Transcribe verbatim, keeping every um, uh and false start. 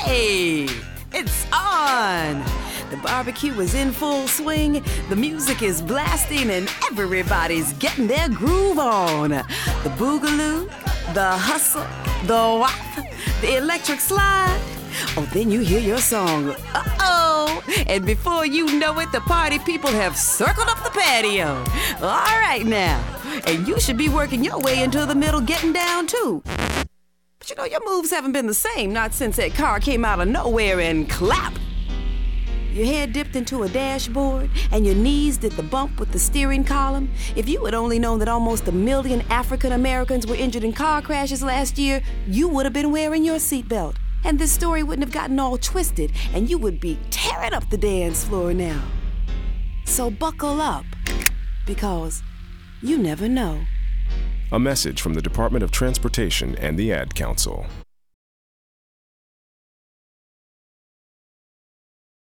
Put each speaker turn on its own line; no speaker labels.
Hey, it's on! The barbecue is in full swing, the music is blasting, and everybody's getting their groove on. The boogaloo, the hustle, the wop, the electric slide. Oh, then you hear your song, uh-oh! And before you know it, the party people have circled up the patio. All right now, and you should be working your way into the middle, getting down too. But you know, your moves haven't been the same, not since that car came out of nowhere and clap. Your head dipped into a dashboard, and your knees did the bump with the steering column. If you had only known that almost a million African Americans were injured in car crashes last year, you would have been wearing your seatbelt. And this story wouldn't have gotten all twisted, and you would be tearing up the dance floor now. So buckle up, because you never know.
A message from the Department of Transportation and the Ad Council.